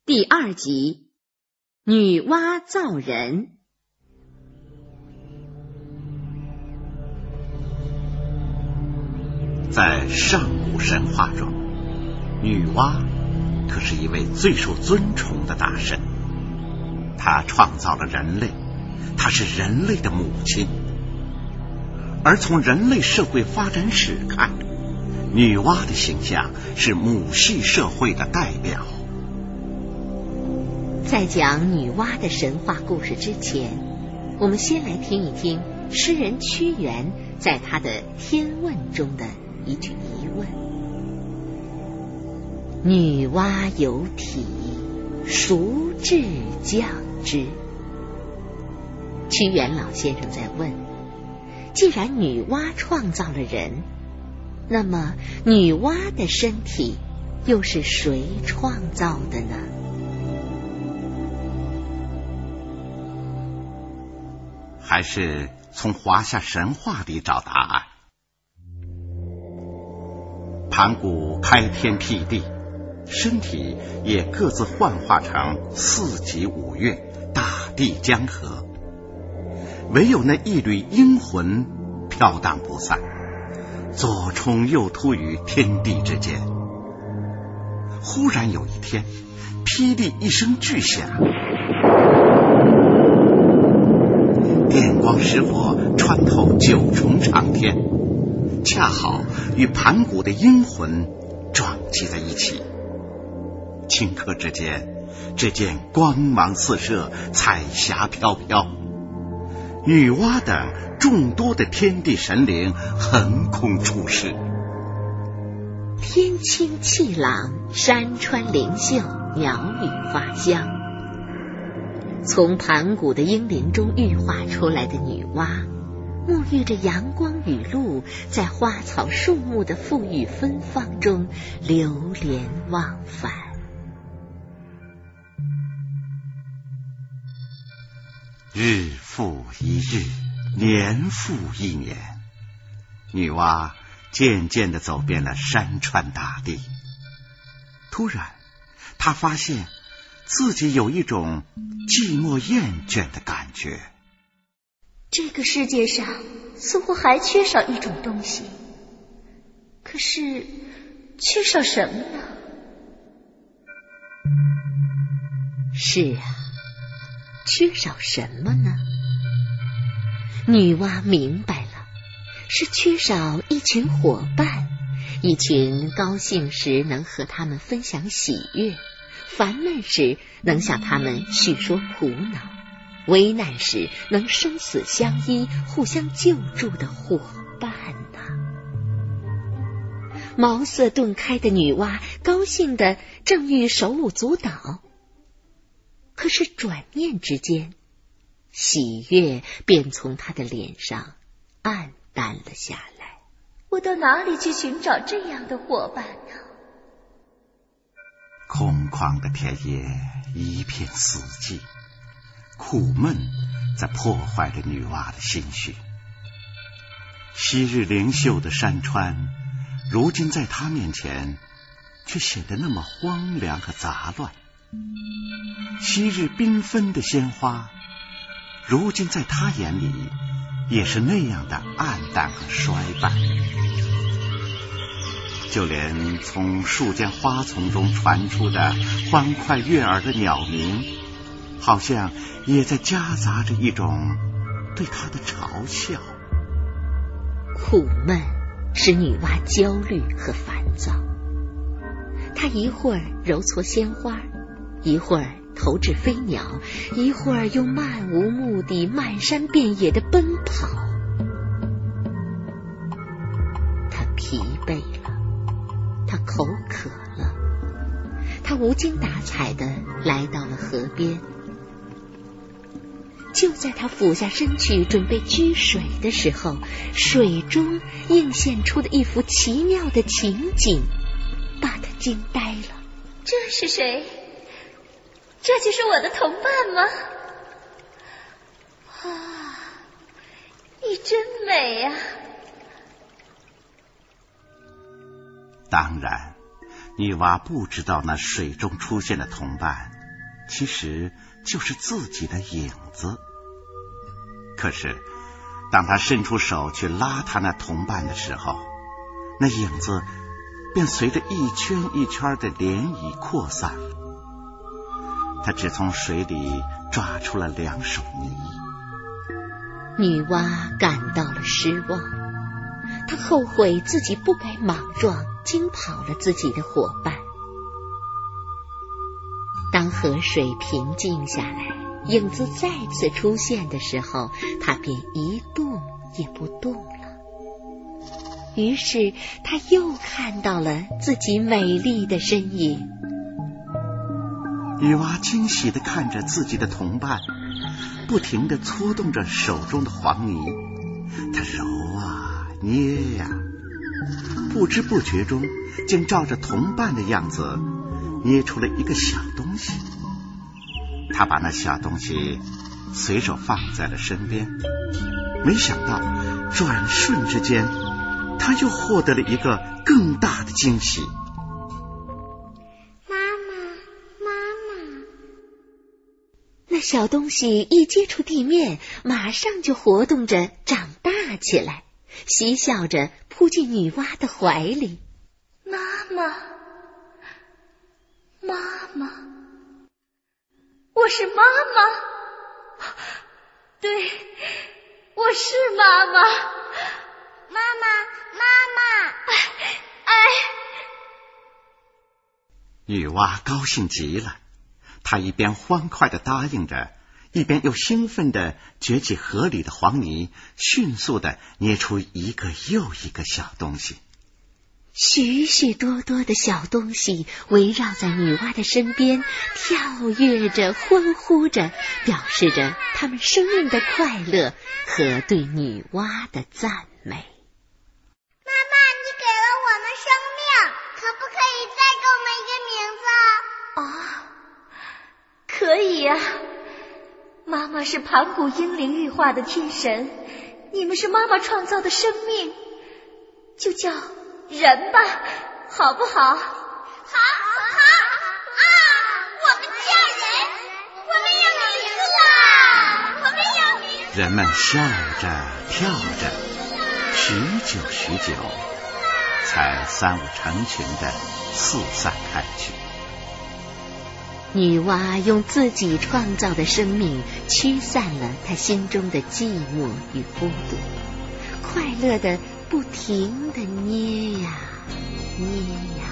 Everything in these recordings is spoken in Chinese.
第2集，女娲造人。 在上古神话中，女娲可是一位最受尊崇的大神。她创造了人类，她是人类的母亲。而从人类社会发展史看，女娲的形象是母系社会的代表。 在讲女娲的神话故事之前，我们先来听一听诗人屈原在他的《天问》中的一句疑问：女娲有体，孰至降之？屈原老先生在问，既然女娲创造了人，那么女娲的身体又是谁创造的呢？ 还是从华夏神话里找答案。盘古开天辟地，身体也各自幻化成4极5岳，大地江河，唯有那一缕阴魂飘荡不散，左冲右突于天地之间。忽然有一天，霹雳一声巨响，电光石火穿透9重长天，恰好与盘古的阴魂撞击在一起。顷刻之间，只见光芒四射，彩霞飘飘，女娲等众多的天地神灵横空出世。 天清气朗，山川灵秀，鸟语花香。从盘古的英灵中育化出来的女娲，沐浴着阳光雨露，在花草树木的馥郁芬芳中流连忘返。 日复一日，年复一年，女娲渐渐地走遍了山川大地。突然，她发现自己有一种寂寞厌倦的感觉。 这个世界上似乎还缺少一种东西，可是缺少什么呢？ 是啊，缺少什么呢？女娲明白了，是缺少一群伙伴，一群高兴时能和他们分享喜悦，烦闷时能向他们叙说苦恼，危难时能生死相依，互相救助的伙伴呐。茅塞顿开的女娲高兴的正欲手舞足蹈，可是转念之间，喜悦便从她的脸上暗淡了下来。 我到哪里去寻找这样的伙伴呢？ 空旷的田野一片死寂，苦闷在破坏着女娲的心绪。昔日灵秀的山川，如今在她面前却显得那么荒凉和杂乱。昔日缤纷的鲜花，如今在她眼里也是那样的暗淡和衰败。就连从树间花丛中传出的欢快悦耳的鸟鸣，好像也在夹杂着一种对他的嘲笑。 苦闷使女娲焦虑和烦躁，她一会儿揉搓鲜花，一会儿投掷飞鸟，一会儿又漫无目的、漫山遍野的奔跑。她疲惫了，她口渴了，她无精打采地来到了河边。就在她俯下身去准备掬水的时候，水中映现出的一幅奇妙的情景把她惊呆了。 这是谁？这就是我的同伴吗？啊，你真美啊！ 当然，女娲不知道那水中出现的同伴其实就是自己的影子。可是当他伸出手去拉他那同伴的时候，那影子便随着一圈一圈的涟漪扩散了。他只从水里抓出了2手泥。 女娲感到了失望，她后悔自己不该莽撞惊跑了自己的伙伴。当河水平静下来，影子再次出现的时候，她便一动也不动了。于是她又看到了自己美丽的身影。 女娲惊喜地看着自己的同伴，不停地搓动着手中的黄泥，她揉啊捏呀，不知不觉中竟照着同伴的样子捏出了一个小东西。她把那小东西随手放在了身边，没想到转瞬之间，她又获得了一个更大的惊喜。 那小东西一接触地面，马上就活动着长大起来，嬉笑着扑进女娲的怀里。 妈妈，妈妈，我是妈妈，对，我是妈妈， 妈妈，妈妈， 女娲高兴极了，她一边欢快地答应着，一边又兴奋地掘起河里的黄泥，迅速地捏出一个又一个小东西。 许许多多的小东西围绕在女娲的身边，跳跃着，欢呼着，表示着他们生命的快乐和对女娲的赞美。 妈妈，你给了我们生命，可不可以再给我们一个名字？ 可以呀。妈妈是盘古英灵羽化的天神，你们是妈妈创造的生命，就叫人吧，好不好？ 好我们叫人，我们有名字了，我们有名字。 人们笑着跳着，许久才三五成群地四散开去。 女娲用自己创造的生命驱散了她心中的寂寞与孤独，快乐地不停地捏呀捏呀。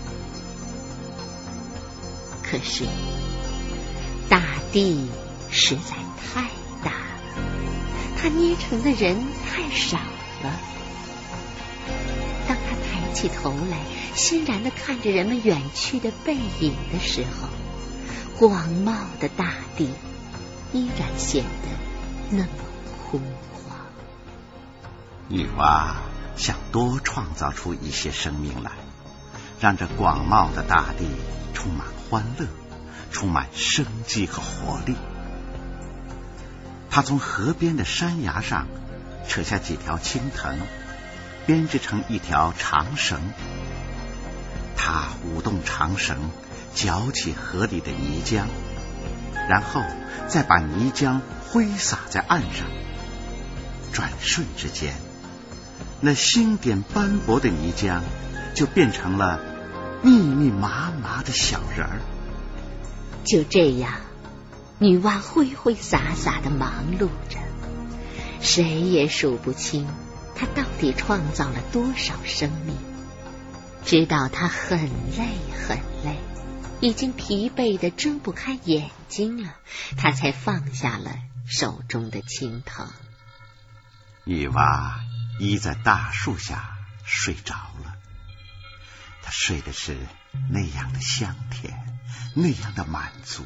可是大地实在太大了，她捏成的人太少了。当她抬起头来，欣然地看着人们远去的背影的时候，广袤的大地依然显得那么空旷。 女娲想多创造出一些生命来，让这广袤的大地充满欢乐，充满生机和活力。她从河边的山崖上扯下几条青藤，编织成一条长绳。她舞动长绳，搅起河里的泥浆，然后再把泥浆挥洒在岸上。转瞬之间，那星点斑驳的泥浆就变成了密密麻麻的小人儿。 就这样，女娲挥挥洒洒地忙碌着，谁也数不清她到底创造了多少生命。直到她很累很累，已经疲惫得睁不开眼睛了，她才放下了手中的青藤。 女娲依在大树下睡着了，她睡的是那样的香甜，那样的满足。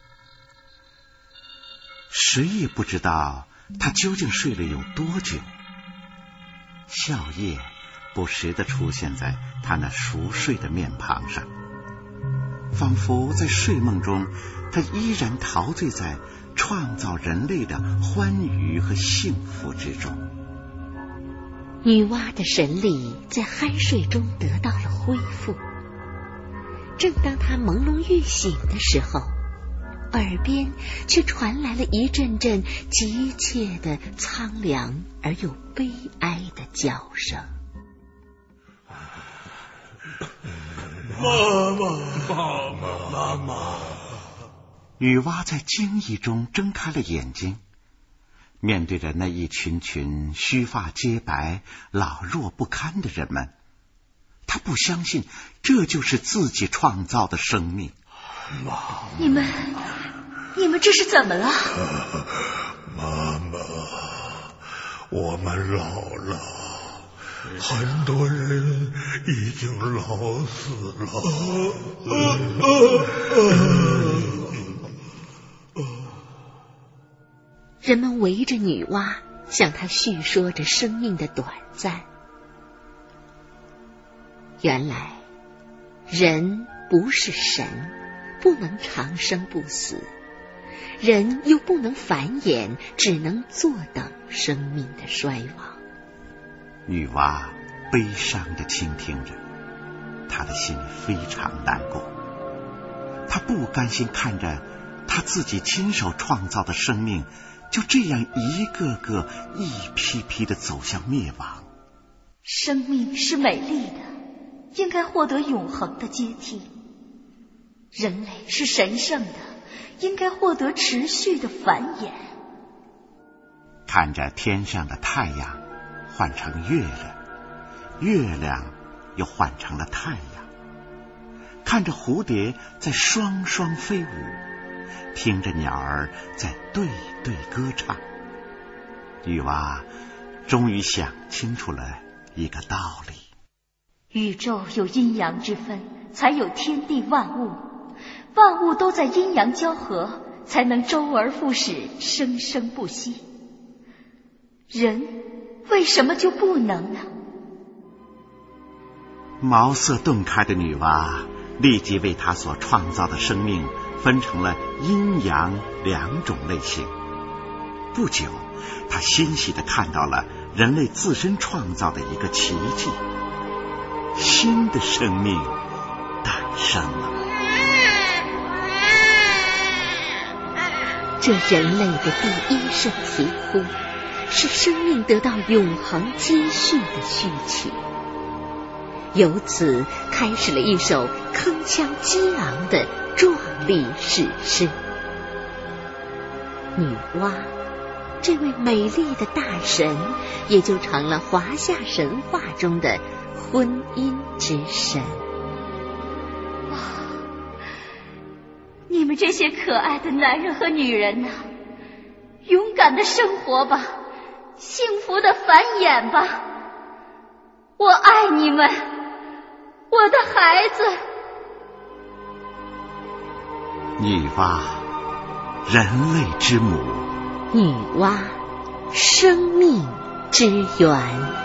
谁也不知道她究竟睡了有多久。笑靥不时地出现在她那熟睡的面庞上，仿佛在睡梦中，她依然陶醉在创造人类的欢愉和幸福之中。 女娲的神力在酣睡中得到了恢复。正当她朦胧欲醒的时候， 耳边却传来了一阵阵急切的苍凉而又悲哀的叫声。 妈妈！ 女娲在惊异中睁开了眼睛，面对着那一群群须发皆白、老弱不堪的人们，她不相信这就是自己创造的生命。 你们这是怎么了？ 妈妈，我们老了，很多人已经老死了。 人们围着女娲，向她叙说着生命的短暂。原来，人不是神，不能长生不死，人又不能繁衍，只能坐等生命的衰亡。 女娲悲伤地倾听着，她的心非常难过。她不甘心看着她自己亲手创造的生命就这样一个个一批批地走向灭亡。 生命是美丽的，应该获得永恒的接替。人类是神圣的，应该获得持续的繁衍。 看着天上的太阳换成月亮，月亮又换成了太阳，看着蝴蝶在双双飞舞，听着鸟儿在对对歌唱，女娲终于想清楚了一个道理： 宇宙有阴阳之分，才有天地万物，万物都在阴阳交合，才能周而复始，生生不息。人为什么就不能呢？ 茅塞顿开的女娲立即为她所创造的生命分成了阴阳两种类型。不久，她欣喜地看到了人类自身创造的一个奇迹，新的生命诞生了。 这人类的第一声啼呼，是生命得到永恒接续的序曲，由此开始了一首铿锵激昂的壮丽史诗。女娲这位美丽的大神，也就成了华夏神话中的婚姻之神。 你们这些可爱的男人和女人呐，勇敢的生活吧，幸福的繁衍吧，我爱你们，我的孩子。 女娲，人类之母； 女娲，生命之源。